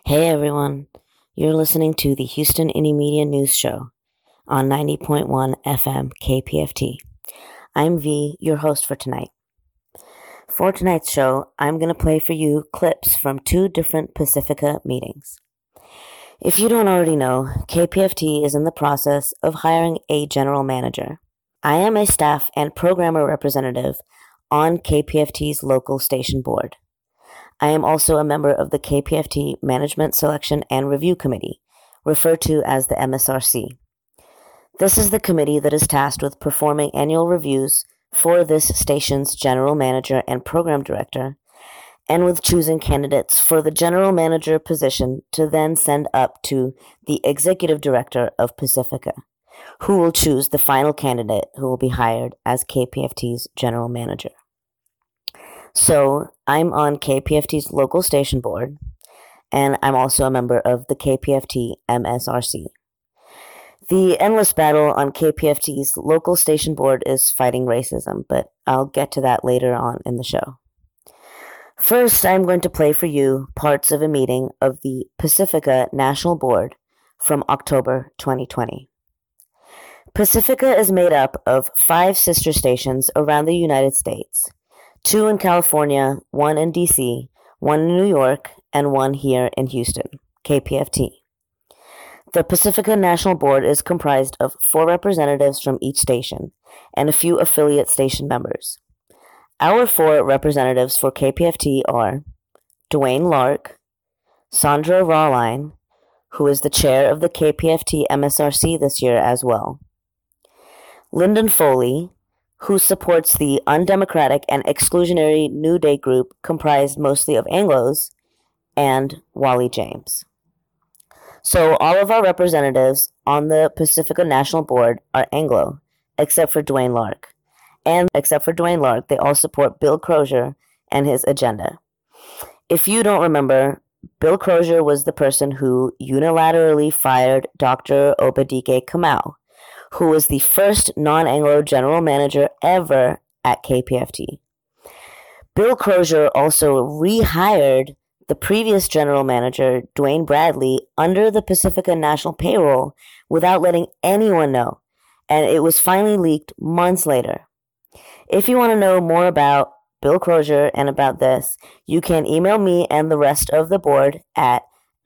Hey everyone, you're listening to the Houston Indie Media News Show on 90.1 FM KPFT. I'm V, your host for tonight. For tonight's show, I'm going to play for you clips from two different Pacifica meetings. If you don't already know, KPFT is in the process of hiring a general manager. I am a staff and programmer representative on KPFT's local station board. I am also a member of the KPFT Management Selection and Review Committee, referred to as the MSRC. This is the committee that is tasked with performing annual reviews for this station's general manager and program director, and with choosing candidates for the general manager position to then send up to the executive director of Pacifica, who will choose the final candidate who will be hired as KPFT's general manager. So, I'm on KPFT's local station board, and I'm also a member of the KPFT MSRC. The endless battle on KPFT's local station board is fighting racism, but I'll get to that later on in the show. First, I'm going to play for you parts of a meeting of the Pacifica National Board from October 2020. Pacifica is made up of 5 sister stations around the United States. 2 in California, 1 in DC, 1 in New York, and 1 here in Houston, KPFT. The Pacifica National Board is comprised of 4 representatives from each station and a few affiliate station members. Our 4 representatives for KPFT are Dwayne Lark, Sandra Rawline, who is the chair of the KPFT MSRC this year as well, Lyndon Foley, who supports the undemocratic and exclusionary New Day group comprised mostly of Anglos, and Wally James. So all of our representatives on the Pacifica National Board are Anglo, except for Dwayne Lark. And except for Dwayne Lark, they all support Bill Crozier and his agenda. If you don't remember, Bill Crozier was the person who unilaterally fired Dr. Obadike Kamau, who was the first non-Anglo general manager ever at KPFT. Bill Crozier also rehired the previous general manager, Dwayne Bradley, under the Pacifica National payroll without letting anyone know, and it was finally leaked months later. If you want to know more about Bill Crozier and about this, you can email me and the rest of the board at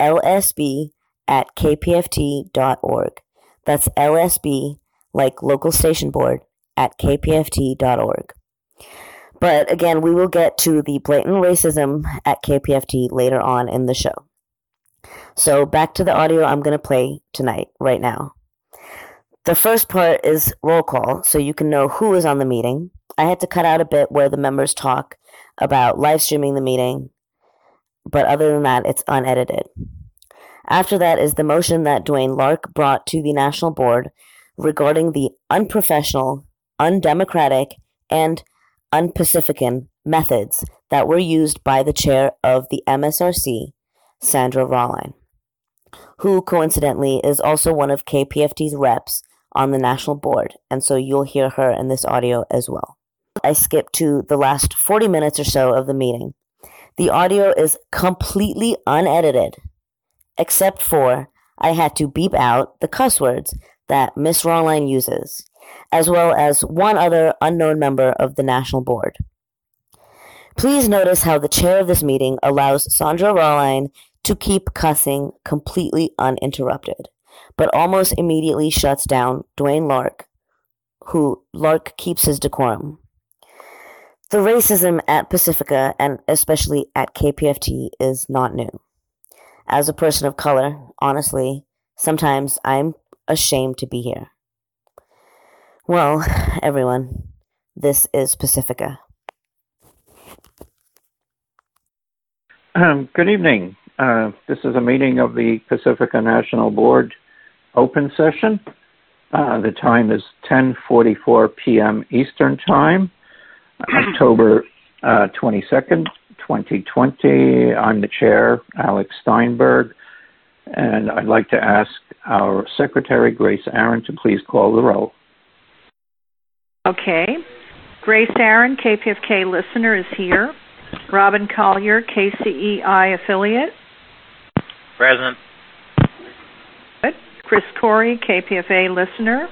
lsb@kpft.org. That's LSB, like local station board, at kpft.org. But again, we will get to the blatant racism at KPFT later on in the show. So back to the audio I'm going to play tonight, right now. The first part is roll call, so you can know who is on the meeting. I had to cut out a bit where the members talk about live streaming the meeting, but other than that, it's unedited. After that is the motion that Dwayne Lark brought to the National Board regarding the unprofessional, undemocratic, and un-Pacifican methods that were used by the chair of the MSRC, Sandra Rawline, who coincidentally is also one of KPFT's reps on the National Board, and so you'll hear her in this audio as well. I skipped to the last 40 minutes or so of the meeting. The audio is completely unedited, except for I had to beep out the cuss words that Miss Rawline uses, as well as one other unknown member of the National Board. Please notice how the chair of this meeting allows Sandra Rawline to keep cussing completely uninterrupted, but almost immediately shuts down Dwayne Lark, who Lark keeps his decorum. The racism at Pacifica, and especially at KPFT, is not new. As a person of color, honestly, sometimes I'm ashamed to be here. Well, everyone, this is Pacifica. Good evening. This is a meeting of the Pacifica National Board open session. The time is 10:44 p.m. Eastern Time, October 22nd, 2020. I'm the chair, Alex Steinberg, and I'd like to ask our secretary, Grace Aaron, to please call the roll. Okay. Grace Aaron, KPFK listener, is here. Robin Collier, KCEI affiliate. Present. Good. Chris Corey, KPFA listener.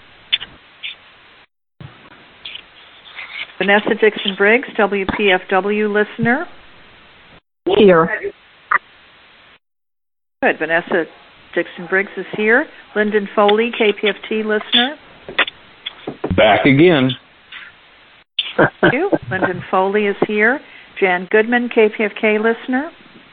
Vanessa Dixon Briggs, WPFW listener. Here. Good. Vanessa Dixon Briggs is here. Lyndon Foley, KPFT listener. Back again. Thank you. Lyndon Foley is here. Jan Goodman, KPFK listener.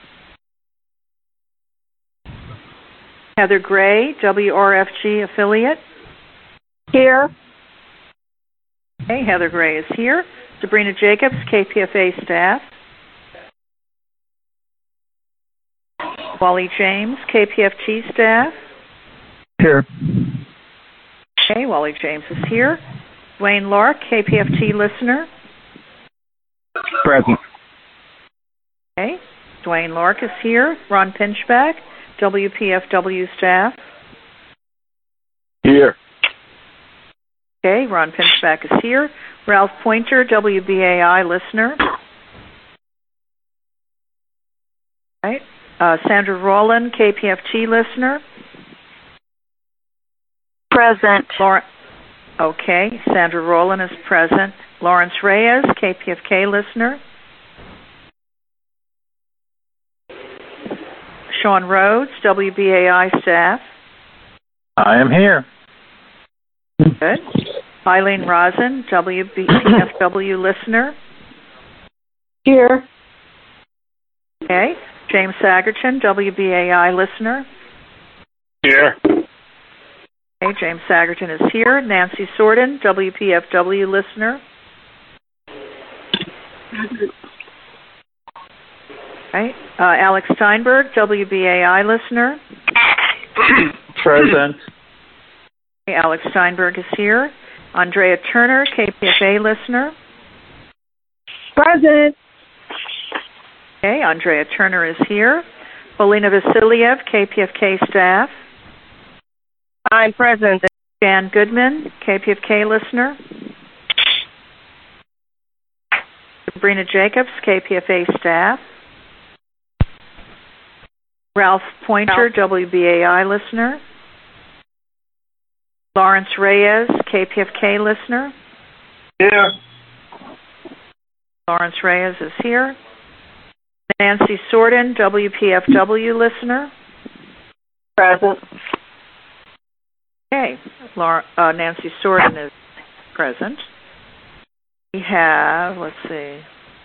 Heather Gray, WRFG affiliate. Here. Okay, Heather Gray is here. Sabrina Jacobs, KPFA staff. Wally James, KPFT staff. Here. Okay, Wally James is here. Dwayne Lark, KPFT listener. Present. Okay, Dwayne Lark is here. Ron Pinchback, WPFW staff. Here. Okay, Ron Pinchback is here. Ralph Pointer, WBAI listener. Right. Sandra Rowland, KPFT listener. Present. Okay, Sandra Rowland is present. Lawrence Reyes, KPFK listener. Sean Rhodes, WBAI staff. I am here. Good. Eileen Rosen, WPFW listener. Here. Okay. James Sagerton, WBAI listener. Here. Okay, James Sagerton is here. Nancy Sorden, WPFW listener. Okay. Alex Steinberg, WBAI listener. Present. Okay, Alex Steinberg is here. Andrea Turner, KPFA listener. Present. Okay, Andrea Turner is here. Polina Vasiliev, KPFK staff. I'm present. Jan Goodman, KPFK listener. Sabrina Jacobs, KPFA staff. Ralph Pointer, WBAI listener. Lawrence Reyes, KPFK listener. Here. Lawrence Reyes is here. Nancy Sorden, WPFW listener. Present. Okay, Nancy Sorden is present. We have, let's see.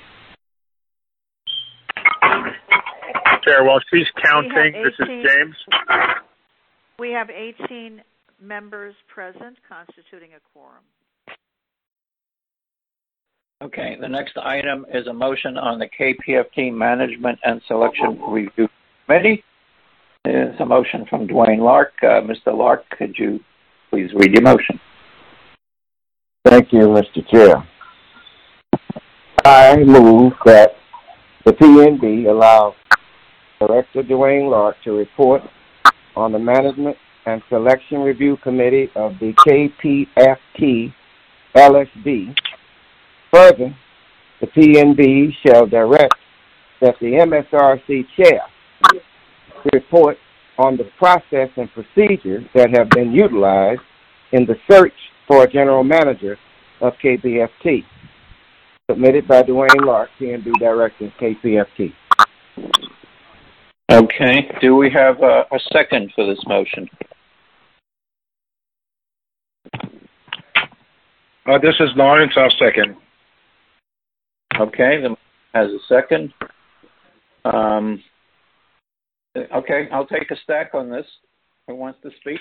Chair, while she's counting, this is James. We have 18 members present, constituting a quorum. Okay, the next item is a motion on the KPFT Management and Selection Review Committee. It's a motion from Dwayne Lark. Mr. Lark, could you please read your motion? Thank you, Mr. Chair. I move that the PNB allow Director Dwayne Lark to report on the Management and Selection Review Committee of the KPFT LSB. Further, the PNB shall direct that the MSRC chair report on the process and procedures that have been utilized in the search for a general manager of KPFT. Submitted by Dwayne Lark, PNB Director, KPFT. Okay, do we have a second for this motion? This is Lawrence. I'll second. Okay, the motion has a second. Okay, I'll take a stack on this. Who wants to speak?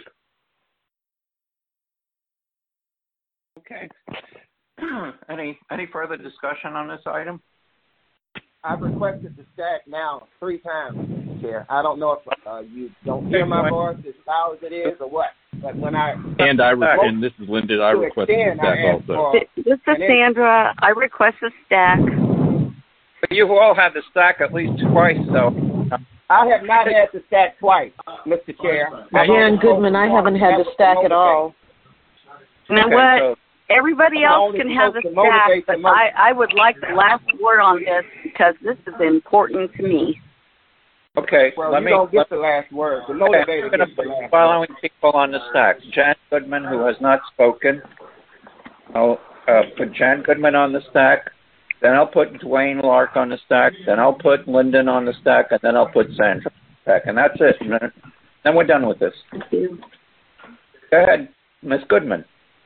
Okay. Any further discussion on this item? I've requested the stack now 3 times, Mr. Chair. I don't know if you don't hear my voice as loud as it is or what. But when and this is Linda. I requested the stack also. This is Sandra. I request a stack. But you've all had the stack at least twice, so. I have not had the stack twice, Mr. Chair. Jan Goodman, I haven't had the stack at all. Now what? Everybody else can have the stack, but I would like the last word on this because this is important to me. Okay, Well, let you me. don't get the last word. The motivator I'm going to gets put the the last following word. people on the stack. Jan Goodman, who has not spoken. I'll put Jan Goodman on the stack. Then I'll put Dwayne Lark on the stack. Then I'll put Lyndon on the stack. And then I'll put Sandra on the stack. And that's it. And then we're done with this. Thank you. Go ahead, Ms. Goodman.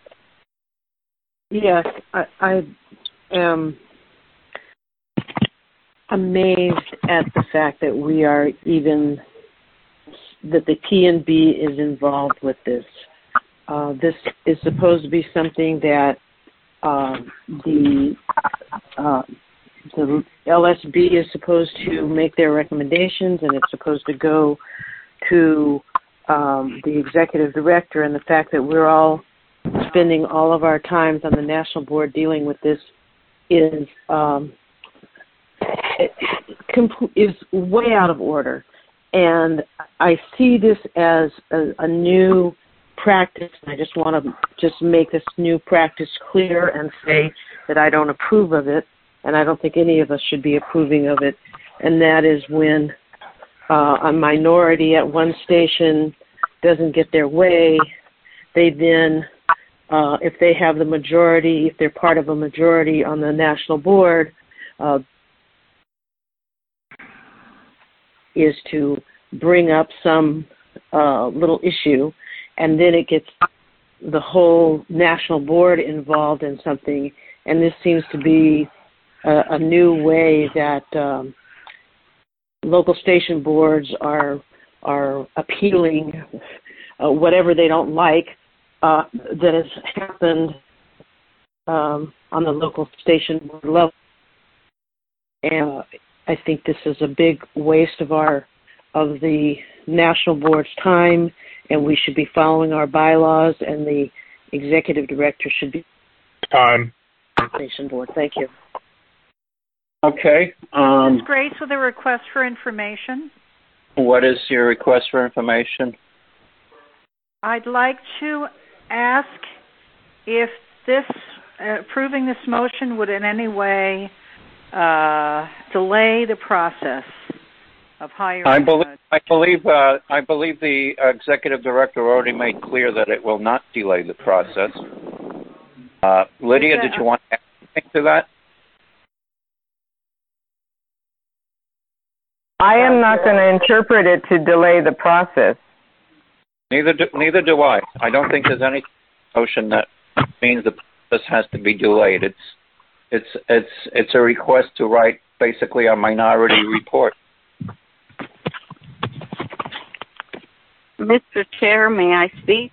Yes, I am amazed at the fact that that the P&B is involved with this. This is supposed to be something that the LSB is supposed to make their recommendations, and it's supposed to go to the executive director. And the fact that we're all spending all of our times on the national board dealing with this is way out of order. And I see this as a new practice. I just want to just make this new practice clear and say that I don't approve of it, and I don't think any of us should be approving of it. And that is when a minority at one station doesn't get their way, they then, if they have the majority, if they're part of a majority on the national board, is to bring up some little issue, and then it gets the whole national board involved in something. And this seems to be a new way that local station boards are appealing whatever they don't like that has happened on the local station board level. And I think this is a big waste of the national board's time, and we should be following our bylaws, and the executive director should be Time. station board. Thank you. Okay. Grace with a request for information. What is your request for information? I'd like to ask if this approving this motion would in any way delay the process of hiring. I believe the executive director already made clear that it will not delay the process. Lydia, did you want to add anything to that? I am not going to interpret it to delay the process. Neither do I. I don't think there's any notion that means the process has to be delayed. It's a request to write basically a minority report. Mr. Chair, may I speak?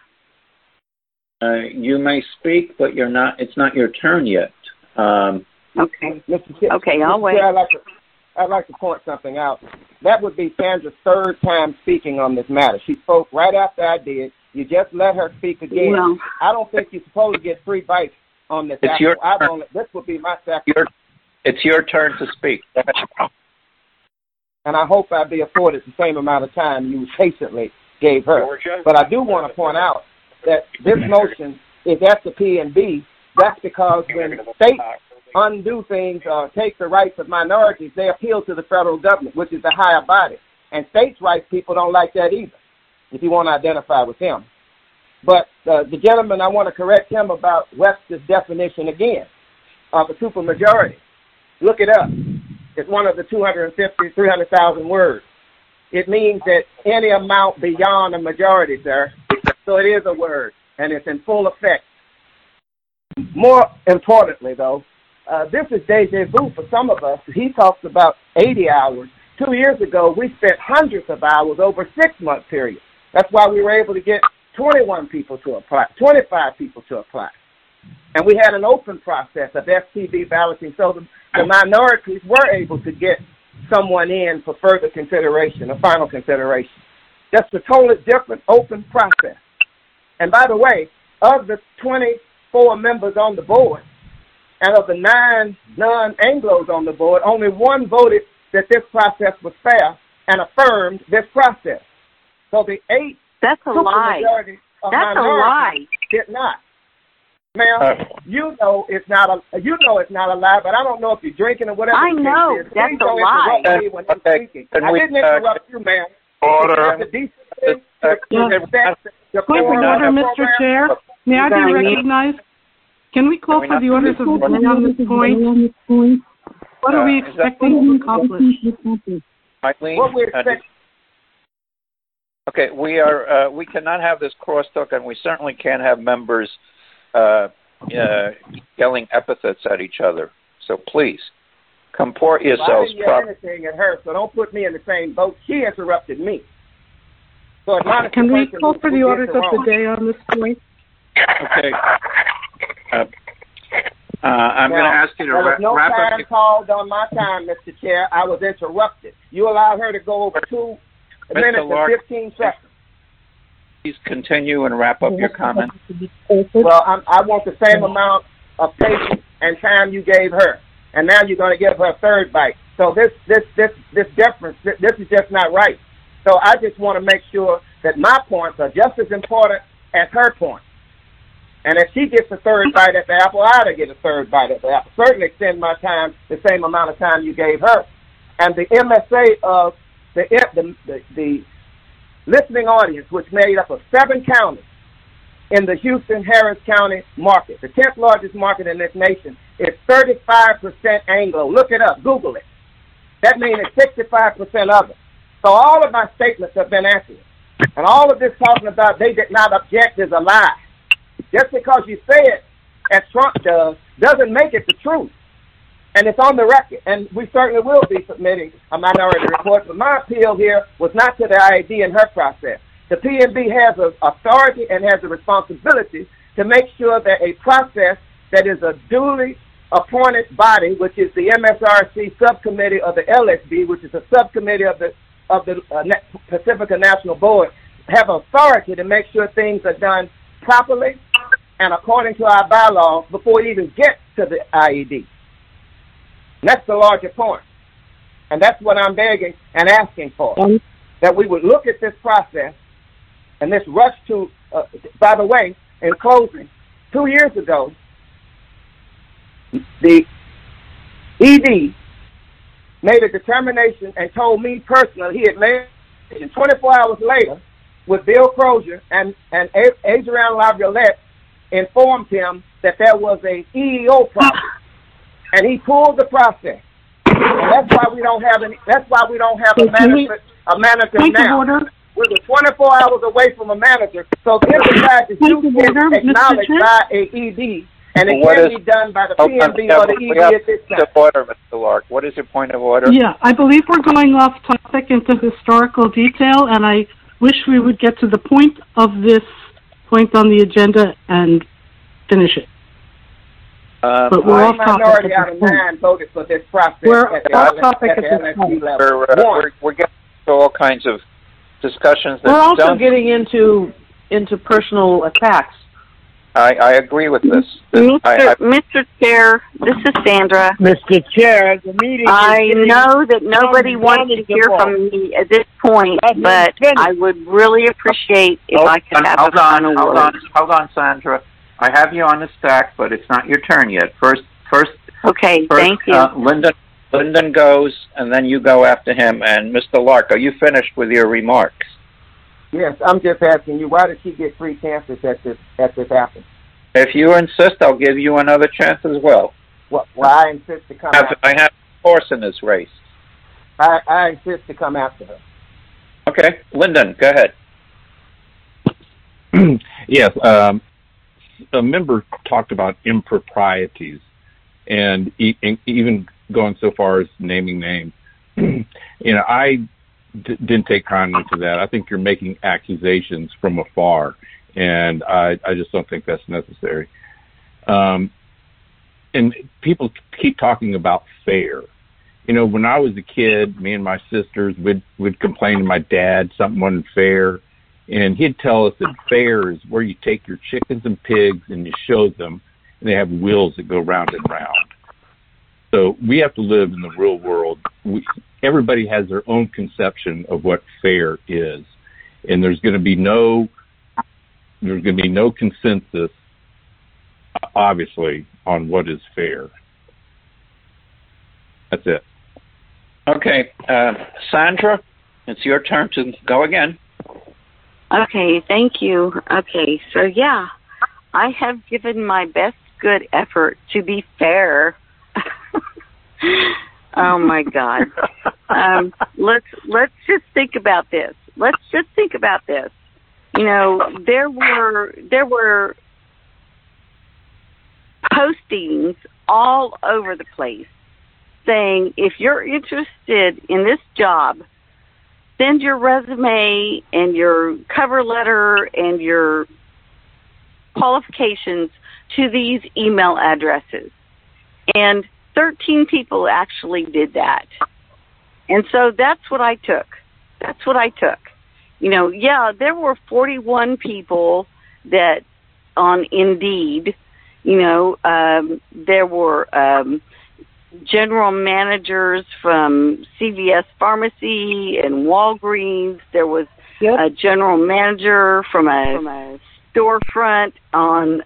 You may speak, but you're not. It's not your turn yet. Okay. Mr. Chair, okay, I'll wait. Chair, I'd like to point something out. That would be Sandra's third time speaking on this matter. She spoke right after I did. You just let her speak again. Well, I don't think you're supposed to get 3 bites on this. It's your turn. This would be my second. It's your turn to speak. And I hope I'd be afforded the same amount of time you patiently gave her. Georgia? But I do want to point out that this motion is at the P&B. That's because when states undo things or take the rights of minorities, they appeal to the federal government, which is the higher body. And states' rights people don't like that either, if you want to identify with him. But the gentleman, I want to correct him about Webster's definition again of a supermajority. Look it up. It's one of the 300,000 words. It means that any amount beyond a majority, sir. So it is a word, and it's in full effect. More importantly, though, this is deja vu for some of us. He talks about 80 hours. 2 years ago, we spent hundreds of hours over a 6-month period. That's why we were able to get 21 people to apply, 25 people to apply. And we had an open process of FTB balloting, so the minorities were able to get someone in for further consideration, a final consideration. That's a totally different open process. And by the way, of the 24 members on the board, and of the 9 non-Anglos on the board, only 1 voted that this process was fair and affirmed this process. So the 8 that's a lie. That's a lie. Did not. Ma'am, you know it's not a lie, but I don't know if you're drinking or whatever. I know that's a lie. I didn't interrupt you, ma'am. Order. Point of order, Mr. Chair. May I be recognized? Can we call for the orders of the day on this point? What are we expecting to accomplish? Eileen? What we're expecting. Okay, we cannot have this crosstalk, and we certainly can't have members yelling epithets at each other. So please, comport yourselves properly. I didn't yell anything at her, so don't put me in the same boat. She interrupted me. So can we call for the orders of the day on this point? Okay. I'm going to ask you to wrap up. There was no time called on my time, Mr. Chair. I was interrupted. You allowed her to go over 2 minutes and 15 seconds. Please continue and wrap up your comments. Well, I want the same amount of patience and time you gave her, and now you're going to give her a third bite. So this difference, this is just not right. So I just want to make sure that my points are just as important as her points. And if she gets a third bite at the apple, I ought to get a third bite at the apple. Certainly extend my time the same amount of time you gave her. And the MSA of the listening audience, which made up of 7 counties in the Houston-Harris County market, the 10th largest market in this nation, is 35% Anglo. Look it up. Google it. That means it's 65% of it. So all of my statements have been accurate. And all of this talking about they did not object is a lie. Just because you say it, as Trump does, doesn't make it the truth. And it's on the record. And we certainly will be submitting a minority report. But my appeal here was not to the IAD and her process. The PNB has an authority and has a responsibility to make sure that a process that is a duly appointed body, which is the MSRC subcommittee of the LSB, which is a subcommittee of the Pacifica National Board, have authority to make sure things are done properly and according to our bylaws before it even gets to the IED. And that's the larger point. And that's what I'm begging and asking for, that we would look at this process and this rush to, by the way, in closing, 2 years ago, the ED made a determination and told me personally he had made it 24 hours later with Bill Crozier and Adrian Laviolette informed him that there was a EEO problem, and he pulled the process. And that's why we don't have any. That's why we don't have a manager now. We're 24 hours away from a manager. So if the fact is acknowledged by a ED, and it can be done by the PNB or the ED at this time. Order, Mr. Lark. What is your point of order? Yeah, I believe we're going off topic into historical detail, and I wish we would get to the point of this point on the agenda and finish it. But we're off topic. Minority out of 9 voted for this process. We're off topic at this point. We're getting to all kinds of discussions. We're also getting into personal attacks. I agree with this. Mr. Chair, this is Sandra. Mr. Chair, the meeting. I know that nobody wants to hear from me at this point, but I would really appreciate if I could have a final word. Hold on, Sandra. I have you on the stack, but it's not your turn yet. First. Okay, thank you. Lyndon goes, and then you go after him. And Mr. Lark, are you finished with your remarks? Yes, I'm just asking you, why did she get 3 chances at this happen? If you insist, I'll give you another chance as well. Well, I insist to come after her. I have a horse in this race. I insist to come after her. Okay. Lyndon, go ahead. Yes, a member talked about improprieties and even going so far as naming names. I didn't take kindly to that. I think you're making accusations from afar, and I just don't think that's necessary. And people keep talking about fair. When I was a kid, me and my sisters would complain to my dad something wasn't fair, and he'd tell us that fair is where you take your chickens and pigs and you show them, and they have wheels that go round and round. So we have to live in the real world. Everybody has their own conception of what fair is, and there's going to be no consensus obviously, on what is fair. That's it. Okay, Sandra, it's your turn to go again. Okay, thank you. Okay, so yeah, I have given my best good effort to be fair. Oh my God. Let's just think about this. You know, there were postings all over the place saying, if you're interested in this job, send your resume and your cover letter and your qualifications to these email addresses. And 13 people actually did that. And so that's what I took. You know, yeah, there were 41 people that on Indeed, you know, there were general managers from CVS Pharmacy and Walgreens. There was a general manager from a storefront on,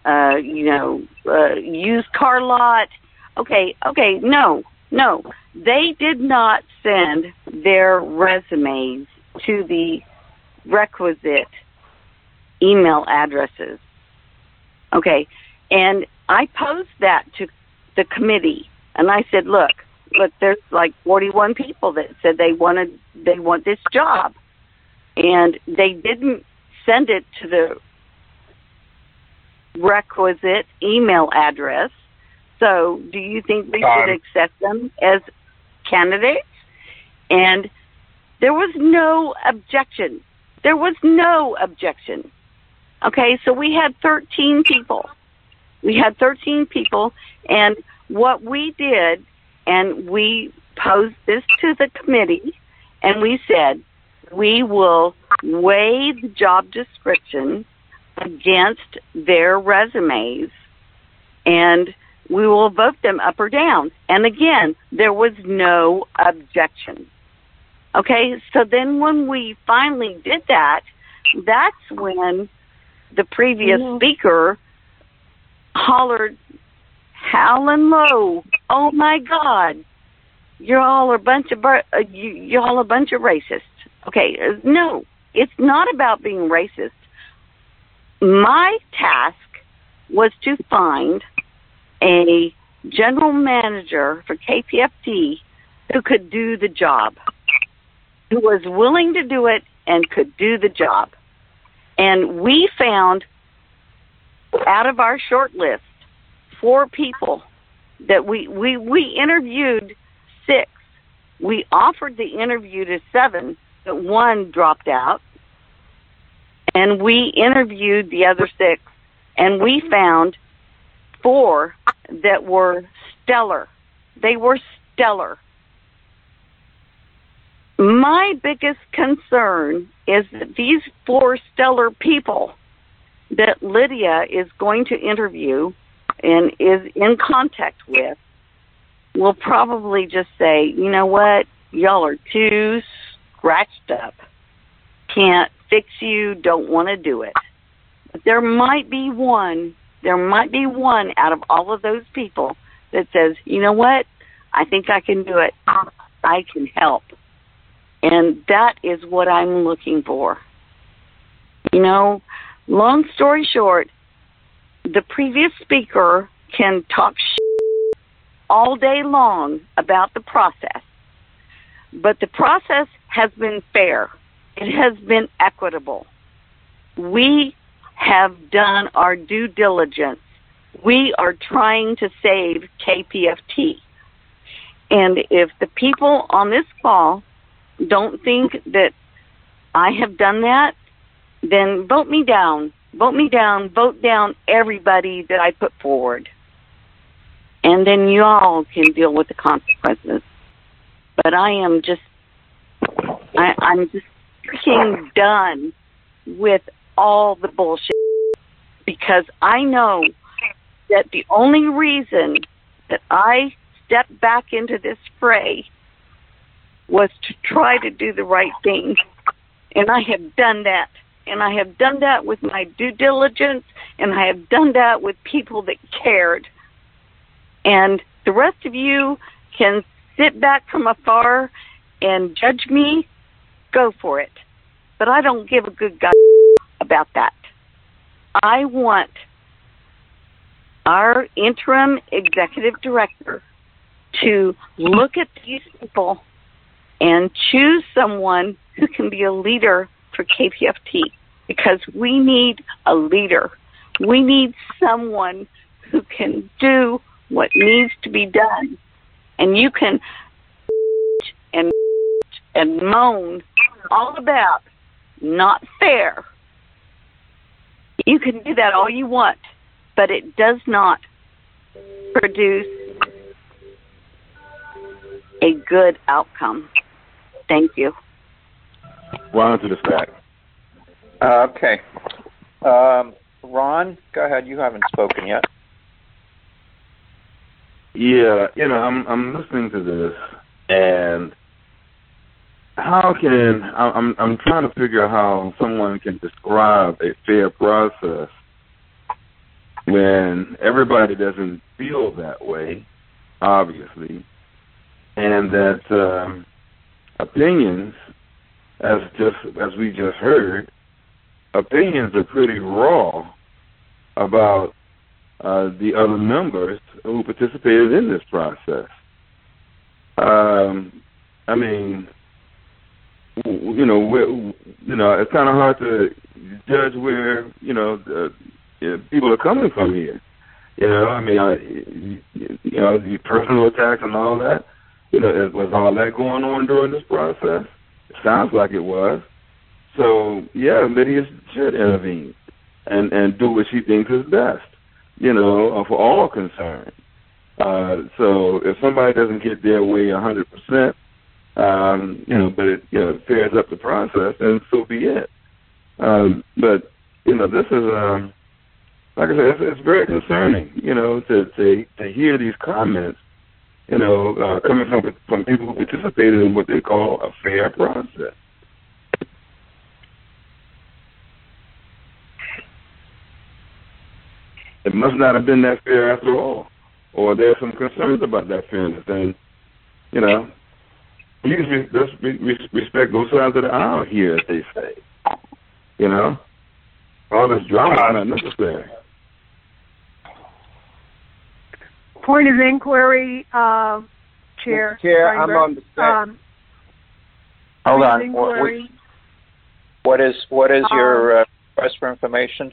used car lot. Okay, no. They did not send their resumes to the requisite email addresses. Okay, and I posed that to the committee, and I said, look, there's like 41 people that said they want this job, and they didn't send it to the requisite email address. So do you think we should accept them as candidates? And there was no objection. Okay, so we had 13 people. And what we did, and we posed this to the committee, and we said, we will weigh the job description against their resumes, and we will vote them up or down. And again, there was no objection. Okay, so then when we finally did that, that's when the previous speaker hollered, howling low, oh my God, y'all are a bunch of racists. Okay, no, it's not about being racist. My task was to find a general manager for KPFT who could do the job, who was willing to do it and could do the job. And we found, out of our short list, 4 people that we interviewed 6. We offered the interview to 7, but 1 dropped out. And we interviewed the other 6, and we found 4 that were stellar. They were stellar. My biggest concern is that these 4 stellar people that Lydia is going to interview and is in contact with will probably just say, you know what, y'all are too scratched up. Can't fix you, don't want to do it. But there might be one out of all of those people that says, you know what, I think I can do it. I can help. And that is what I'm looking for. You know, long story short, the previous speaker can talk all day long about the process. But the process has been fair. It has been equitable. We have done our due diligence. We are trying to save KPFT. And if the people on this call don't think that I have done that, then vote me down. Vote down everybody that I put forward. And then you all can deal with the consequences. But I'm just freaking done with all the bullshit, because I know that the only reason that I stepped back into this fray was to try to do the right thing. And I have done that. And I have done that with my due diligence, and I have done that with people that cared. And the rest of you can sit back from afar and judge me. Go for it. But I don't give a good god about that. I want our interim executive director to look at these people and choose someone who can be a leader for KPFT, because we need a leader. We need someone who can do what needs to be done. And you can and moan all about not fair. You can do that all you want, but it does not produce a good outcome. Thank you. Well, on to the fact. Okay. Ron, go ahead. You haven't spoken yet. Yeah, I'm listening to this, and I'm trying to figure out how someone can describe a fair process when everybody doesn't feel that way, obviously, and that opinions, as we just heard, opinions are pretty raw about the other members who participated in this process. I mean, it's kind of hard to judge where people are coming from here. The personal attacks and all that. Was all that going on during this process? It sounds like it was. So yeah, Lydia should intervene and do what she thinks is best. For all concerned. So if somebody doesn't get their way 100%, but it fairs up the process, then so be it. But this is like I said, it's very concerning. To hear these comments, coming from people who participated in what they call a fair process. It must not have been that fair after all, or there's some concerns about that fairness. And please respect both sides of the aisle here, as they say. All this drama is not necessary. Point of inquiry, Chair. Chair, I'm on the set. Hold on. What is your request for information?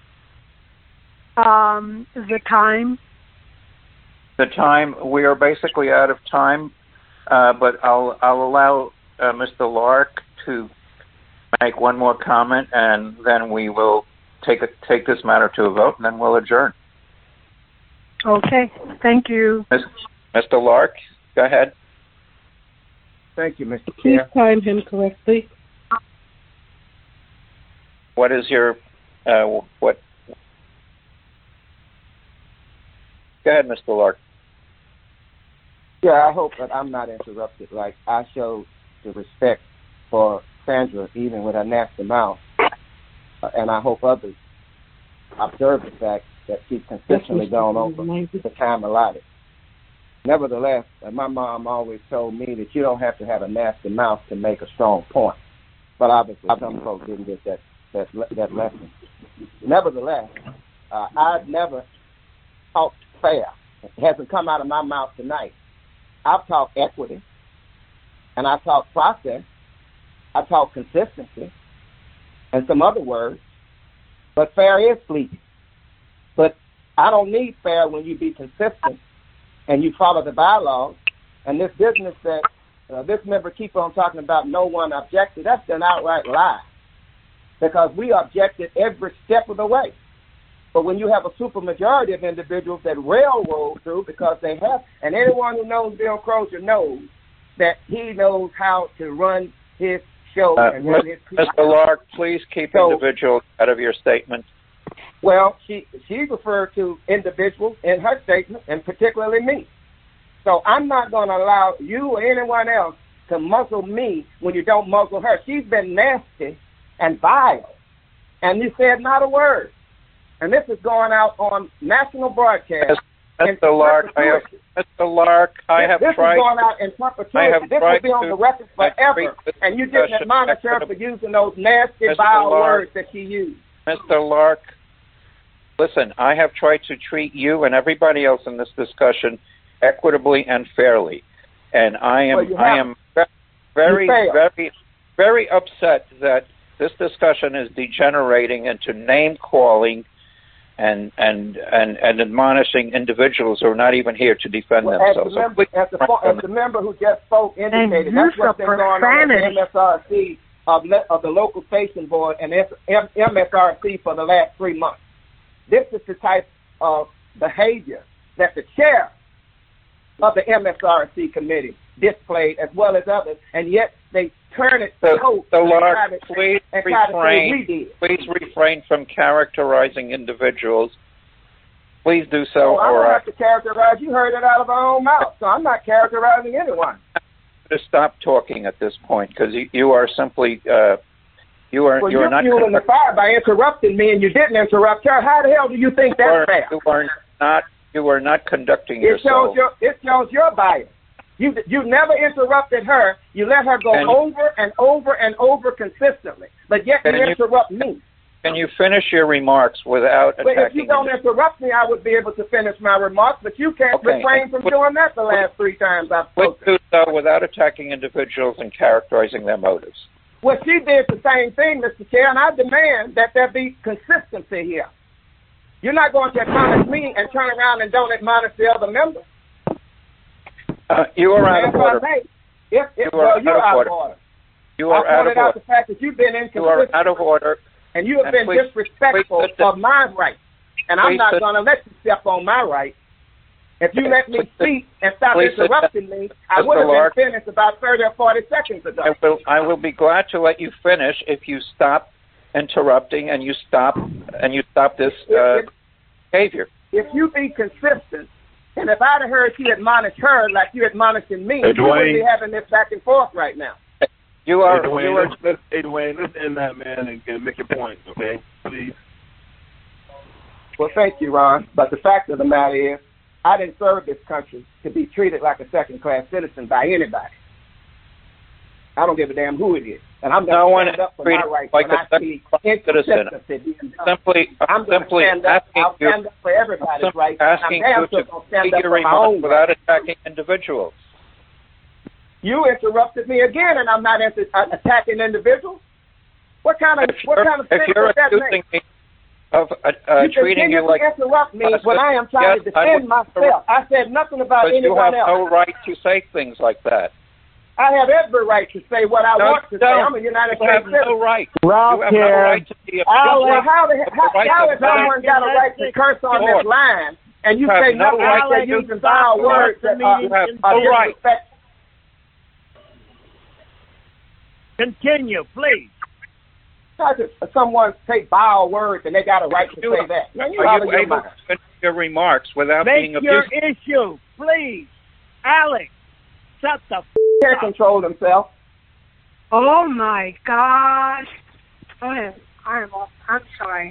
The time. The time. We are basically out of time, but I'll allow Mr. Lark to make one more comment, and then we will take this matter to a vote, and then we'll adjourn. Okay. Thank you. Mr. Lark, go ahead. Thank you, Mr. Please Chair. time him correctly. What is your what? Go ahead, Mr. Lark. Yeah, I hope that I'm not interrupted. Like I showed the respect for Sandra, even with her nasty mouth, and I hope others observe the fact that she's consistently gone over the time allotted. Nevertheless, my mom always told me that you don't have to have a nasty mouth to make a strong point. But obviously, some folks didn't get that lesson. Nevertheless, I've never talked fair. It hasn't come out of my mouth tonight. I've talked equity, and I talked process. I talked consistency, and some other words. But fair is fleeting. But I don't need fair when you be consistent and you follow the bylaws. And this business that this member keep on talking about, no one objected, that's an outright lie. Because we objected every step of the way. But when you have a supermajority of individuals that railroad through because they have, and anyone who knows Bill Crozier knows that he knows how to run his show and run his people. Mr. Lark, please keep individuals out of your statement. Well, she referred to individuals in her statement, and particularly me. So I'm not going to allow you or anyone else to muzzle me when you don't muzzle her. She's been nasty and vile, and you said not a word. And this is going out on national broadcast. Mr. Lark, I have this tried. This is going out in perpetuity. This will be on the record forever. And you didn't admonish her for using those nasty, vile words that she used. Mr. Lark, listen, I have tried to treat you and everybody else in this discussion equitably and fairly. And I am very, very, very upset that this discussion is degenerating into name-calling and admonishing individuals who are not even here to defend themselves. As the member who just spoke indicated, that's what's been going on at the MSRC of the local station board and MSRC for the last 3 months. This is the type of behavior that the chair of the MSRC committee displayed, as well as others, and yet they turn it so Lark, please refrain from characterizing individuals. Please do so. I don't have to characterize. You heard it out of our own mouth, so I'm not characterizing anyone. To stop talking at this point, because you are simply you're not fueling the fire by interrupting me, and you didn't interrupt her. How the hell do you think that's fair? You are not conducting yourself. It shows your bias. You never interrupted her. You let her go over and over and over consistently, but yet you interrupt me. Can you finish your remarks without attacking? But if you don't interrupt me, I would be able to finish my remarks, but you can't refrain from doing that the last 3 times I've spoken. Please do so without attacking individuals and characterizing their motives. Well, she did the same thing, Mr. Chair, and I demand that there be consistency here. You're not going to admonish me and turn around and don't admonish the other members. You are out of order. You're out of order. You are out of order. I pointed out the fact that you've been inconsistent. You are out of order. And you have been disrespectful of my rights. And I'm not going to let you step on my rights. If you let me speak and stop interrupting me, I would have been finished about 30 or 40 seconds ago. I will be glad to let you finish if you stop interrupting and you stop this behavior. If you be consistent, and if I'd have heard you admonish her like you admonishing me, you wouldn't be having this back and forth right now. Hey, Dwayne, let's end that, man, and make your point, okay? Please. Well, thank you, Ron. But the fact of the matter is, I didn't serve this country to be treated like a second-class citizen by anybody. I don't give a damn who it is. And I'm going to stand up for my rights like when I see inconsistency. I'll stand up for everybody's rights. Asking you to speak your remarks without attacking individuals. You interrupted me again, and I'm not attacking individuals. What kind of if you're accusing me of treating you like interrupt me when I am trying to defend myself. I said nothing about anyone else. You have no right to say things like that. I have every right to say what I want to say. I'm a United States citizen. You have no right. Ralph, you have no right to be how has someone got a right to curse on this line, and you say nothing like they're using vile words that are disrespectful? Continue, please. How does someone say vile words and they got a right to say that? Are you able to finish your remarks without being abusive? Make your issue, please. Alex, shut the can't control himself. Oh my gosh. Go ahead. I'm sorry.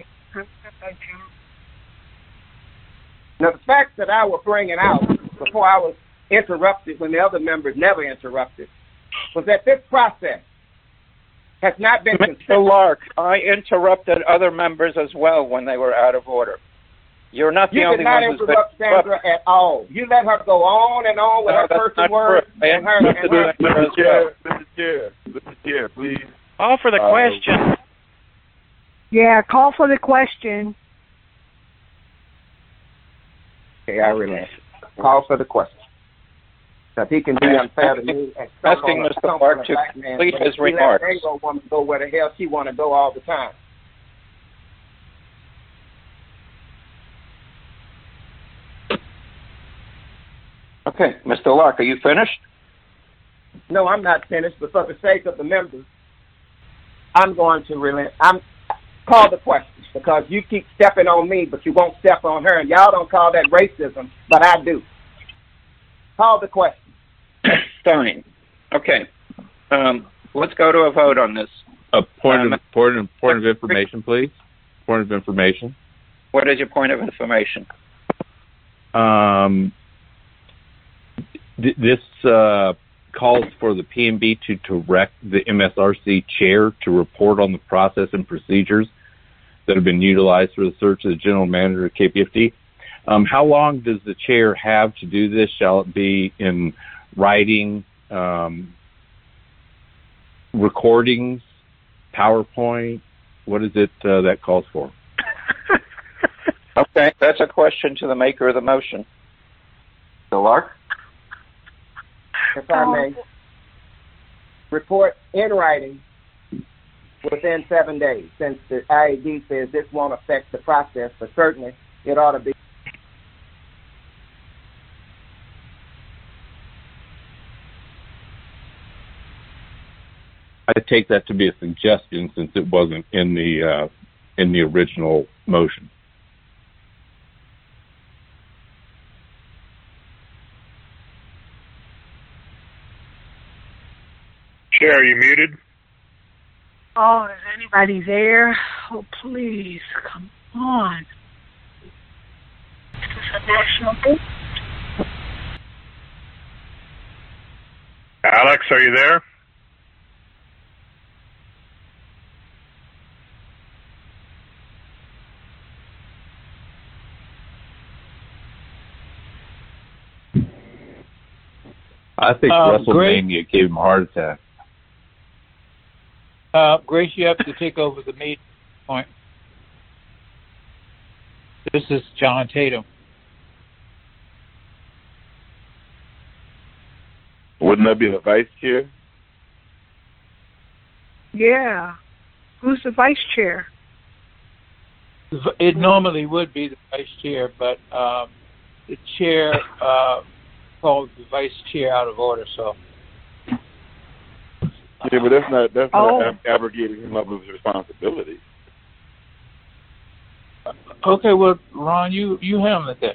Now, the fact that I was bringing out before I was interrupted when the other members never interrupted was that this process has not been consistent. Mr. Lark, I interrupted other members as well when they were out of order. You're not the only one who's been interrupt Sandra at all. You let her go on and on with her personal words. Mr. Chair, please. Call for the question. Yeah, call for the question. Okay, I relax. Call for the question. If he can be unfair to me and asking Mr. Lark to complete his remarks. He let woman go where the hell she want to go all the time. Okay, Mr. Lark, are you finished? No, I'm not finished, but for the sake of the members, I'm going to relent. Call the question, because you keep stepping on me, but you won't step on her, and y'all don't call that racism, but I do. Call the question. Fine. Okay. Let's go to a vote on this. Point of information, please. Point of information. What is your point of information? This calls for the PMB to direct the MSRC chair to report on the process and procedures that have been utilized for the search of the general manager of KPFT. How long does the chair have to do this? Shall it be in writing, recordings, PowerPoint? What is it that calls for? Okay, that's a question to the maker of the motion. So, Lark? If I may, report in writing within 7 days. Since the IAD says this won't affect the process, but certainly it ought to be. I take that to be a suggestion since it wasn't in the original motion. Chair, are you muted? Oh, is anybody there? Oh, please, come on. Is this a national thing? Alex, are you there? I think WrestleMania gave him a heart attack. Grace, you have to take over the meeting point. This is John Tatum. Wouldn't that be the vice chair? Yeah. Who's the vice chair? It normally would be the vice chair, but the chair called the vice chair out of order, so. Yeah, but that's not abrogating him of his responsibility. Okay, well, Ron, you handle it then.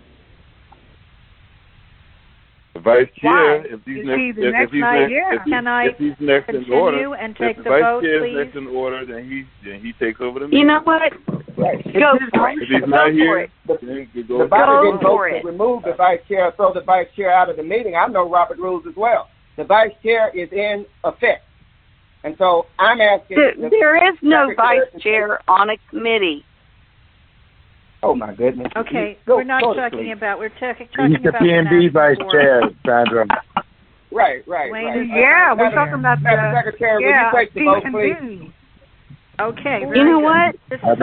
The vice chair, Why? if he's Can I in order, and take if the vice vote, chair please? is next in order, then he takes over the meeting. You know what? Right. Go for it. If he's not here, The then he body didn't vote to remove the vice chair or throw the vice chair out of the meeting. I know Robert rules as well. The vice chair is in effect. And so I'm asking... There is no vice chair on a committee. Oh, my goodness. Okay, we're not talking about, we're talking He's the about PNB vice chair, Sandra. Right. Yeah, we're talking about Madam Secretary, will you take the vote, please? Okay. You know what?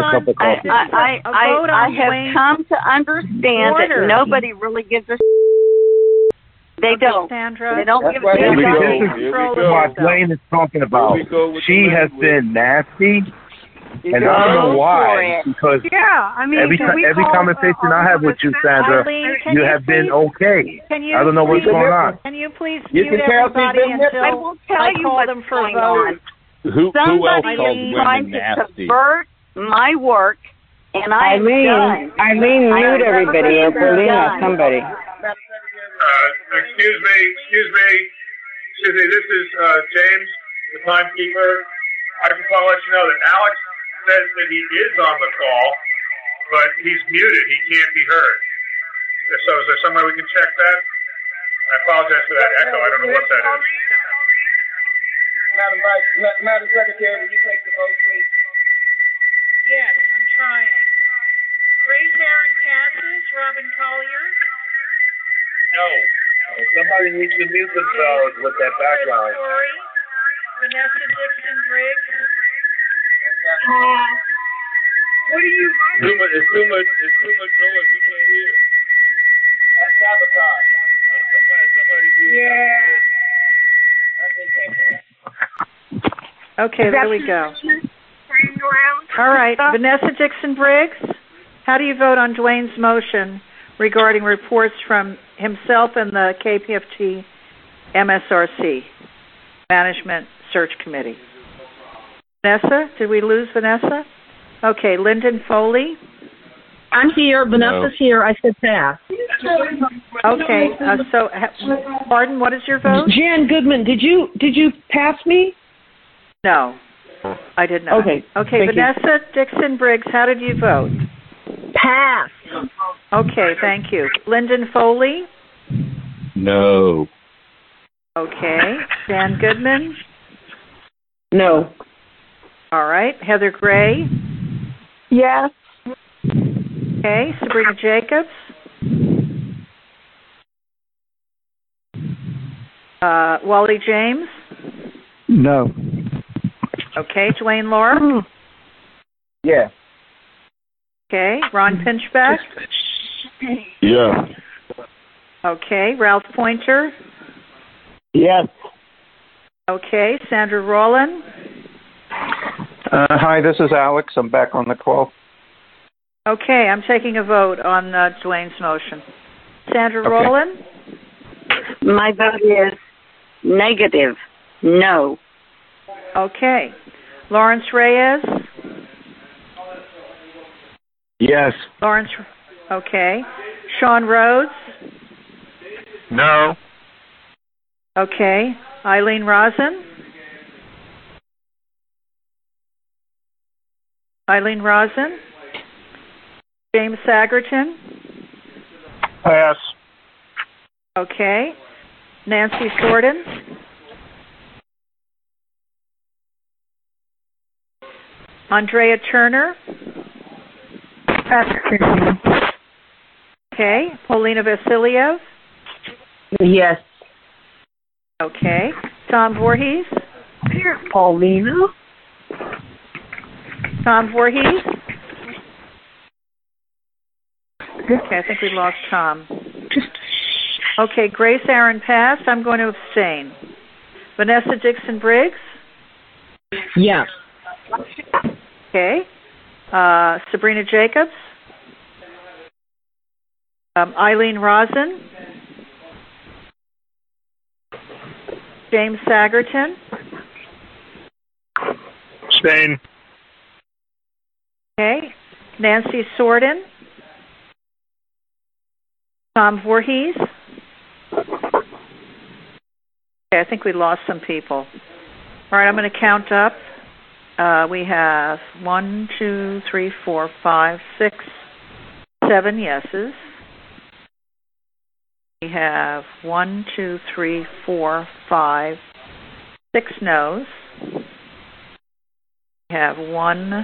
I have come to understand that nobody really gives a They don't. Sandra. They don't give a This is what Dwayne is talking about. She has been nasty, and I don't know why. Because every conversation I have with you, Sandra, you have been okay. I don't know what's going on. Can you please mute everybody until I call them for a vote? Who else calls trying women to nasty? subvert my work, and I'm done. Eileen, mute everybody, or Paulina, somebody. Excuse me. This is James, the timekeeper. I just want to let you know that Alex says that he is on the call, but he's muted. He can't be heard. So is there some way we can check that? I apologize for that echo. I don't know what that is. Madam Secretary, will you take the vote, please? Yes, I'm trying. Grace Aaron passes. Robin Collier. No. Somebody needs to mute themselves with that background. Chris Corey, Vanessa Dixon Briggs. What are you? It's too much noise. You can't hear. That's sabotage. Somebody do it. Yeah. That's intentional. Okay, there we go. All right, Vanessa Dixon Briggs, how do you vote on Dwayne's motion regarding reports from himself and the KPFT MSRC Management Search Committee? Vanessa? Did we lose Vanessa? Okay, Lyndon Foley? I'm here. Vanessa's here. I said pass. Okay, pardon, what is your vote? Jan Goodman, did you pass me? No, I did not. Okay. Okay, Vanessa Dixon Briggs, how did you vote? Pass. Okay, thank you. Lyndon Foley? No. Okay. Dan Goodman? No. All right. Heather Gray? Yes. Okay. Sabrina Jacobs? Wally James? No. Okay. Dwayne Laura? Yes. Okay. Ron Pinchbeck? Yeah. Okay. Ralph Pointer? Yes. Okay. Sandra Rowland? Hi, this is Alex. I'm back on the call. Okay. I'm taking a vote on Dwayne's motion. Sandra Okay. Rowland? My vote is negative. No. Okay. Lawrence Reyes? Yes. Lawrence, okay. Sean Rhodes? No. Okay. Eileen Rosen? Eileen Rosen? James Sagerton? Pass. Okay. Nancy Sorden? Andrea Turner? Okay. Paulina Vasiliev? Yes. Okay. Tom Voorhees? Paulina? Tom Voorhees? Okay, I think we lost Tom. Okay, Grace Aaron passed. I'm going to abstain. Vanessa Dixon Briggs? Yes. Okay. Sabrina Jacobs? Eileen Rosen? James Sagerton? Abstain. Okay. Nancy Sorden? Tom Voorhees? Okay, I think we lost some people. All right, I'm going to count up. We have 1, 2, 3, 4, 5, 6, 7 yeses. We have 1, 2, 3, 4, 5, 6 noes. We have 1,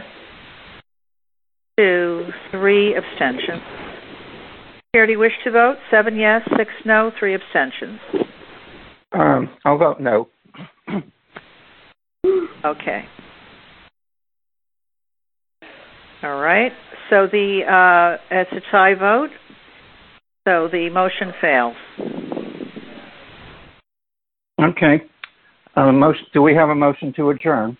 2, 3 abstentions. Chair, do you wish to vote? 7 yes, 6 no, 3 abstentions. I'll vote no. Okay. All right. So it's a tie vote. So the motion fails. Okay. Do we have a motion to adjourn?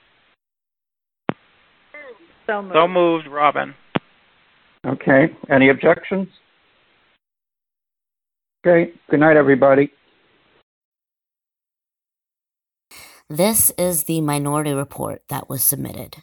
So moved. So moved, Robin. Okay. Any objections? Okay. Good night, everybody. This is the minority report that was submitted.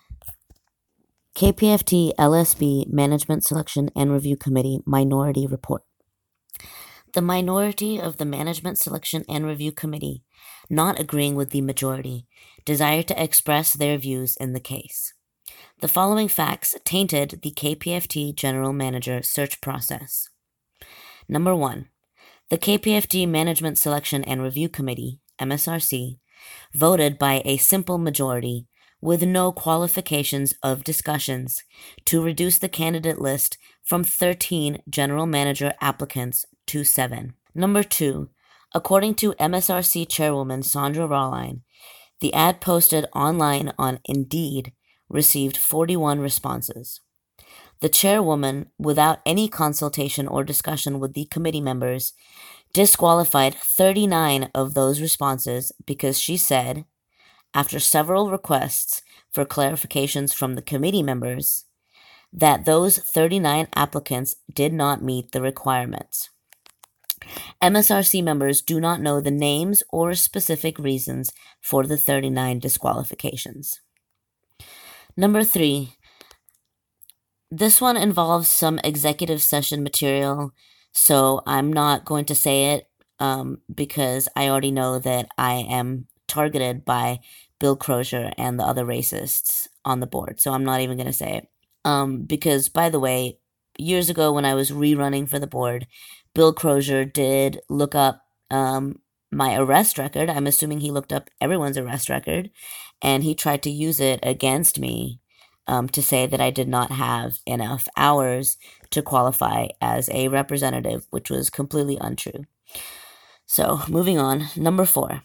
KPFT LSB Management Selection and Review Committee Minority Report. The minority of the Management Selection and Review Committee, not agreeing with the majority, desire to express their views in the case. The following facts tainted the KPFT General Manager search process. Number 1. The KPFT Management Selection and Review Committee, MSRC, voted by a simple majority with no qualifications of discussions to reduce the candidate list from 13 general manager applicants to 7. Number 2, according to MSRC Chairwoman Sandra Rawline, the ad posted online on Indeed received 41 responses. The chairwoman, without any consultation or discussion with the committee members, disqualified 39 of those responses because she said, after several requests for clarifications from the committee members, that those 39 applicants did not meet the requirements. MSRC members do not know the names or specific reasons for the 39 disqualifications. Number 3, this one involves some executive session material, so I'm not going to say it because I already know that I am targeted by Bill Crozier and the other racists on the board, so I'm not even going to say it. Because, by the way, years ago when I was rerunning for the board, Bill Crozier did look up my arrest record. I'm assuming he looked up everyone's arrest record, and he tried to use it against me to say that I did not have enough hours to qualify as a representative, which was completely untrue. So, moving on. Number 4.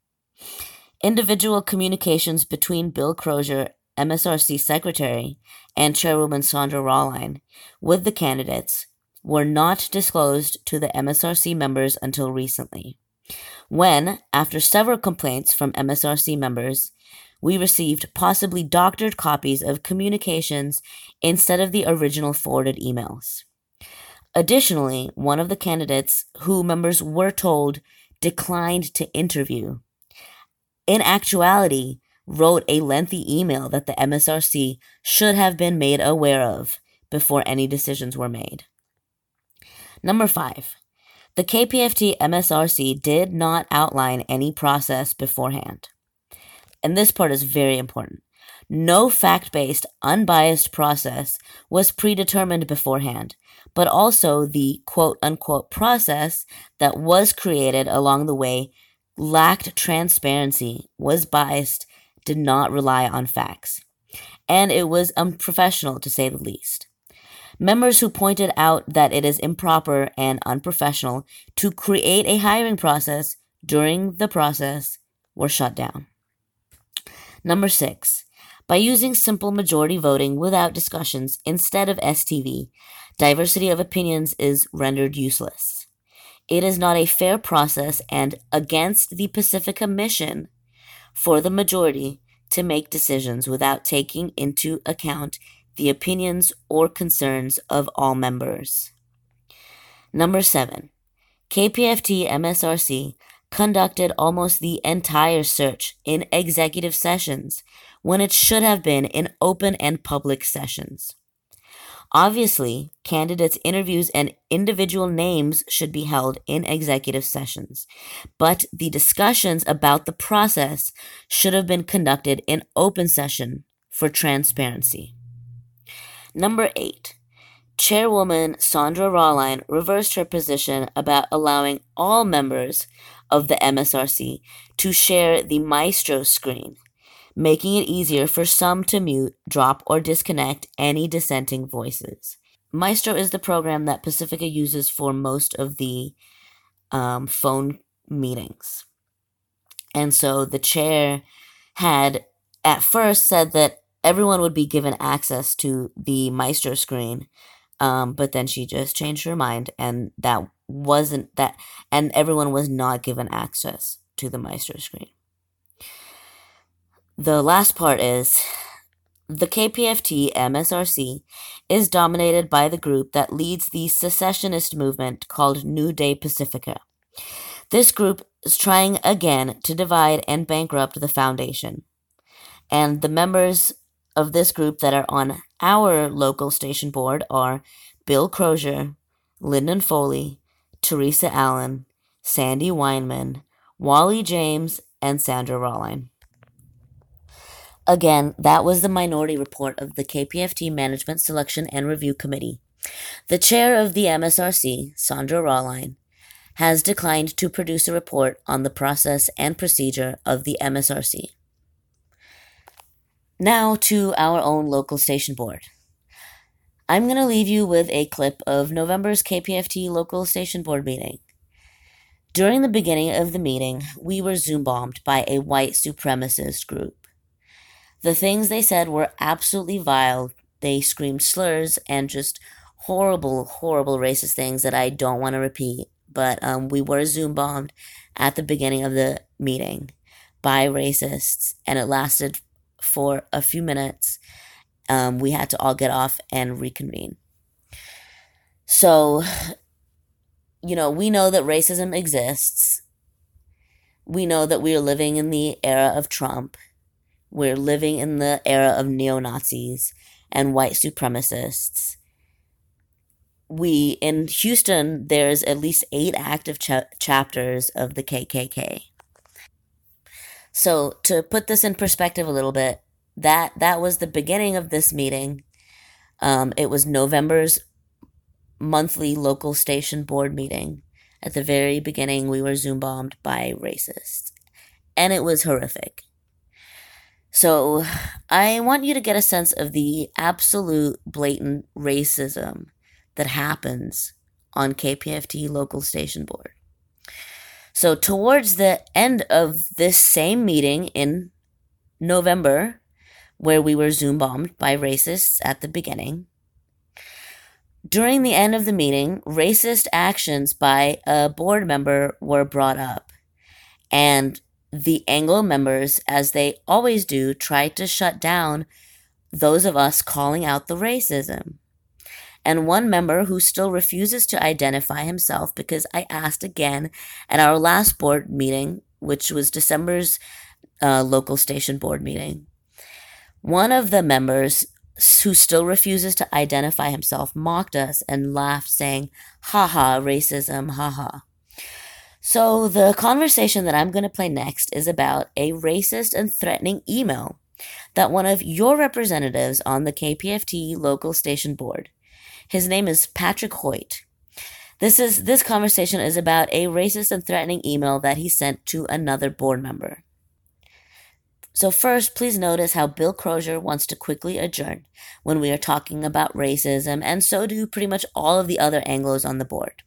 Individual communications between Bill Crozier, MSRC Secretary, and Chairwoman Sandra Rawline with the candidates were not disclosed to the MSRC members until recently, when, after several complaints from MSRC members, we received possibly doctored copies of communications instead of the original forwarded emails. Additionally, one of the candidates, who members were told declined to interview, in actuality wrote a lengthy email that the MSRC should have been made aware of before any decisions were made. Number 5. The KPFT MSRC did not outline any process beforehand. And this part is very important. No fact-based, unbiased process was predetermined beforehand, but also the quote-unquote process that was created along the way lacked transparency, was biased, did not rely on facts, and it was unprofessional to say the least. Members who pointed out that it is improper and unprofessional to create a hiring process during the process were shut down. Number 6. By using simple majority voting without discussions instead of STV, diversity of opinions is rendered useless. It is not a fair process and against the Pacifica mission for the majority to make decisions without taking into account the opinions or concerns of all members. Number 7. KPFT MSRC conducted almost the entire search in executive sessions when it should have been in open and public sessions. Obviously, candidates' interviews and individual names should be held in executive sessions, but the discussions about the process should have been conducted in open session for transparency. Number 8. Chairwoman Sandra Rawline reversed her position about allowing all members of the MSRC to share the Maestro screen, making it easier for some to mute, drop, or disconnect any dissenting voices. Maestro is the program that Pacifica uses for most of the phone meetings. And so the chair had at first said that everyone would be given access to the Maestro screen, but then she just changed her mind, and and everyone was not given access to the Maestro screen. The last part is, the KPFT MSRC is dominated by the group that leads the secessionist movement called New Day Pacifica. This group is trying again to divide and bankrupt the foundation. And the members of this group that are on our local station board are Bill Crozier, Lyndon Foley, Teresa Allen, Sandy Weinman, Wally James, and Sandra Rawline. Again, that was the minority report of the KPFT Management Selection and Review Committee. The chair of the MSRC, Sandra Rawline, has declined to produce a report on the process and procedure of the MSRC. Now to our own local station board. I'm going to leave you with a clip of November's KPFT local station board meeting. During the beginning of the meeting, we were Zoom-bombed by a white supremacist group. The things they said were absolutely vile. They screamed slurs and just horrible, horrible racist things that I don't want to repeat. But we were Zoom-bombed at the beginning of the meeting by racists, and it lasted for a few minutes. We had to all get off and reconvene. So, we know that racism exists. We know that we are living in the era of Trump. We're living in the era of neo-Nazis and white supremacists. In Houston, there's at least 8 active chapters of the KKK. So to put this in perspective a little bit, that was the beginning of this meeting. It was November's monthly local station board meeting. At the very beginning, we were Zoom bombed by racists, and it was horrific. So I want you to get a sense of the absolute blatant racism that happens on KPFT local station board. So towards the end of this same meeting in November, where we were Zoom bombed by racists at the beginning, during the end of the meeting, racist actions by a board member were brought up, and the Anglo members, as they always do, tried to shut down those of us calling out the racism. And one member who still refuses to identify himself, because I asked again at our last board meeting, which was December's local station board meeting, one of the members who still refuses to identify himself mocked us and laughed, saying, "Ha-ha, racism, ha-ha." So the conversation that I'm going to play next is about a racist and threatening email that one of your representatives on the KPFT local station board, his name is Patrick Hoyt. This conversation is about a racist and threatening email that he sent to another board member. So first, please notice how Bill Crozier wants to quickly adjourn when we are talking about racism, and so do pretty much all of the other Anglos on the board.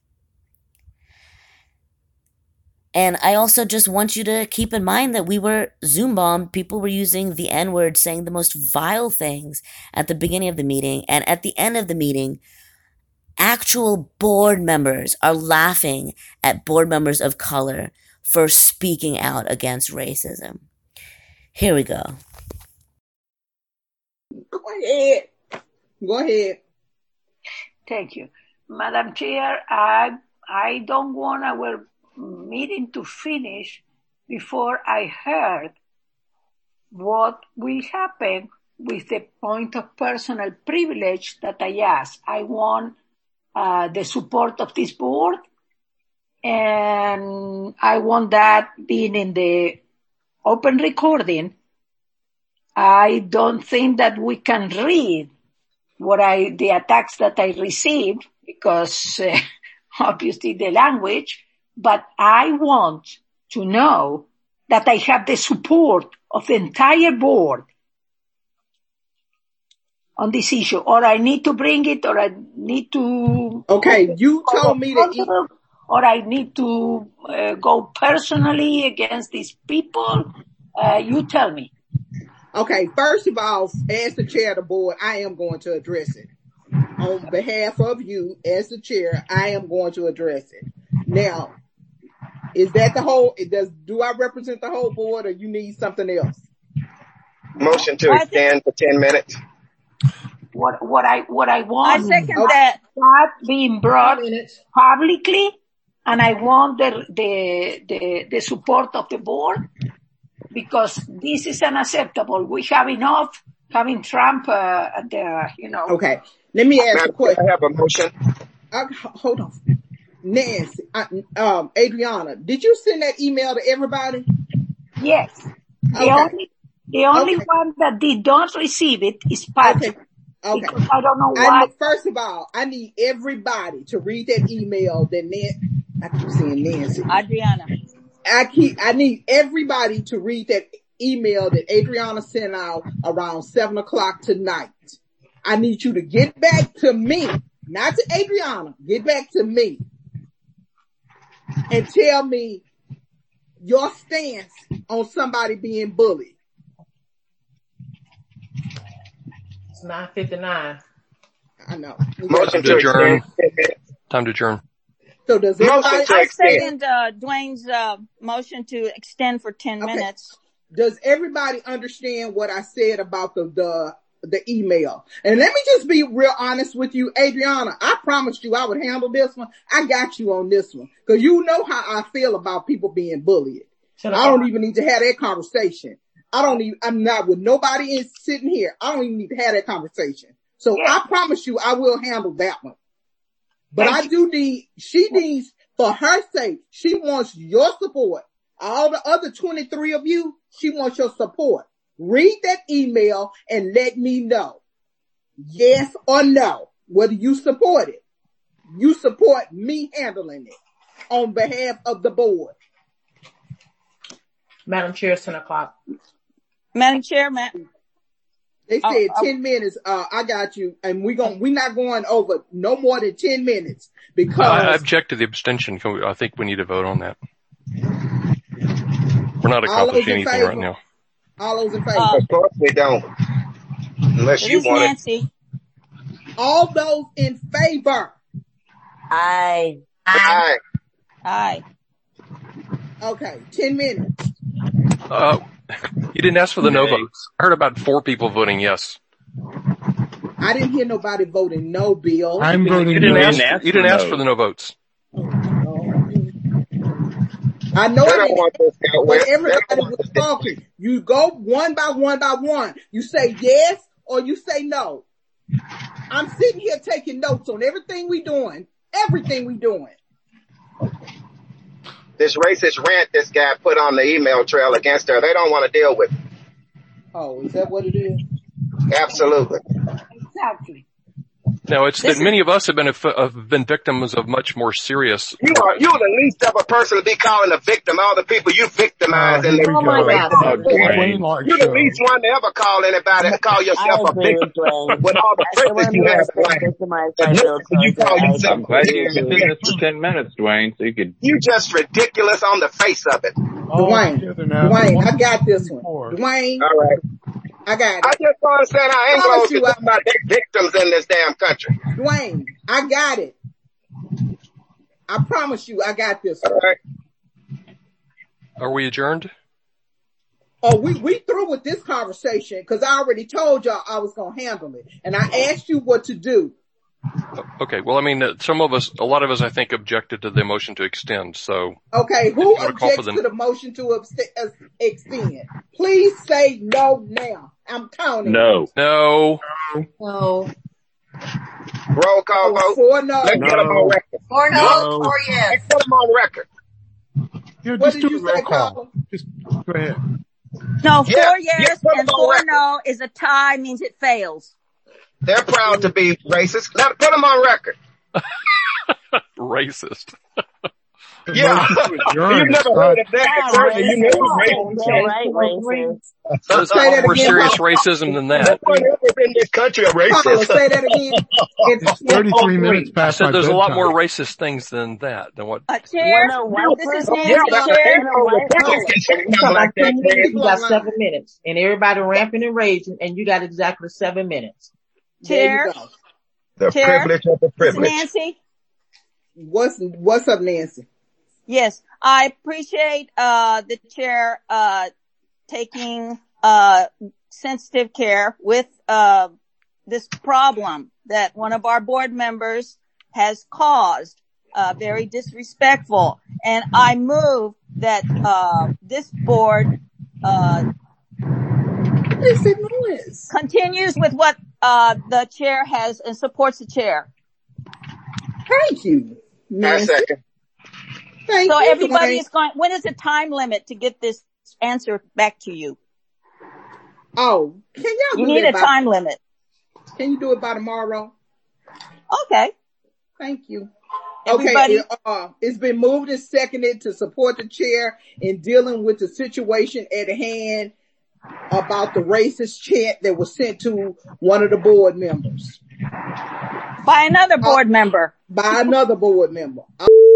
And I also just want you to keep in mind that we were Zoom bombed. People were using the N-word, saying the most vile things at the beginning of the meeting. And at the end of the meeting, actual board members are laughing at board members of color for speaking out against racism. Here we go. Go ahead. Go ahead. Thank you. Madam Chair, I don't want our meeting to finish before I heard what will happen with the point of personal privilege that I asked. I want the support of this board, and I want that being in the open recording. I don't think that we can read the attacks that I received because obviously the language, but I want to know that I have the support of the entire board on this issue, or I need to bring it, or I need to... Okay, you told me that... Or I need to go personally against these people. You tell me. Okay, first of all, as the chair of the board, I am going to address it. On behalf of you, as the chair, I am going to address it. Now, is that the whole... Do I represent the whole board, or you need something else? Motion to extend for 10 minutes. What I want... I second that. That being brought publicly, and I want the support of the board, because this is unacceptable. We have enough having Trump Okay, let me ask a question. I have a motion. Hold on. Nancy, Adriana, did you send that email to everybody? Yes. The only one that did not receive it is Patrick. Okay. Because I don't know why. First of all, I need everybody to read that email that I keep saying Nancy. Adriana. I need everybody to read that email that Adriana sent out around 7:00 tonight. I need you to get back to me, not to Adriana. Get back to me and tell me your stance on somebody being bullied. It's 9:59. I know. Motion to adjourn. Time to adjourn. So does everybody... I second Dwayne's motion to extend for 10 minutes. Does everybody understand what I said about the email? And let me just be real honest with you, Adriana. I promised you I would handle this one. I got you on this one, because you know how I feel about people being bullied. I don't even need to have that conversation. I'm not with nobody sitting here. I don't even need to have that conversation. So I promise you I will handle that one. But she needs, for her sake, she wants your support. All the other 23 of you, she wants your support. Read that email and let me know, yes or no, whether you support it. you support me handling it on behalf of the board. Madam Chair, 10 o'clock. Madam Chair, They said 10 minutes. I got you. And we're not going over no more than 10 minutes because I object to the abstention. I think we need to vote on that. We're not accomplishing anything right now. All those in favor? Of course we don't. Unless you want Nancy. it. All those in favor? Aye. Aye. Aye. Okay, 10 minutes. You didn't ask for the no votes. I heard about 4 people voting yes. I didn't hear nobody voting no, Bill. I'm voting you didn't ask for the no votes. I know when everybody was talking, you go one by one. You say yes or you say no. I'm sitting here taking notes on everything we doing. This racist rant this guy put on the email trail against her, they don't want to deal with it. Oh, is that what it is? Absolutely. Exactly. No, it's that many of us have been victims of much more serious. You're the least of a person to be calling a victim. All the people you victimized in the Oh my God. You're the least one to ever call anybody and call yourself a victim with all the privilege you have. I'm glad you can do this for 10 minutes, Dwayne. So you just ridiculous on the face of it. Dwayne, I got this one. Dwayne. All right. I got it. I just don't understand how Anglos is talking about their victims in this damn country. Dwayne, I got it. I promise you, I got this one. All right. Are we adjourned? Oh, we through with this conversation because I already told y'all I was going to handle it. And I asked you what to do. Okay. Well, I mean, a lot of us, I think, objected to the motion to extend. So. Okay. Who objects to the motion to extend? Please say no now. I'm counting. No. No. Roll call vote. 4 no. Let's get them on record. 4 no, 4 yes. Let's get them on record. What did you say, Carla? Just go ahead. No, 4 yes and 4 no is a tie, means it fails. They're proud to be racist. Put them on record. Racist. Yeah. You've never heard of that. You know There's a lot more serious racism than that. No one ever in this country a racist. Say that again. It's 33 minutes past I said there's a lot more racist things than that. Chair, this is Nancy, Chair. You got 7 minutes. And everybody ramping and raging, and you got exactly 7 minutes. Chair. The privilege of the privilege. Nancy. What's up, Nancy? Yes, I appreciate the chair taking sensitive care with this problem that one of our board members has caused, very disrespectful. And I move that this board continues with what the chair has and supports the chair. Thank you, Nancy. So everybody is going, when is the time limit to get this answer back to you? Oh, can y'all You need a time limit. Can you do it by tomorrow? Okay. Thank you. Everybody. Okay, it's been moved and seconded to support the chair in dealing with the situation at hand about the racist chant that was sent to one of the board members. By another board member. By another board member.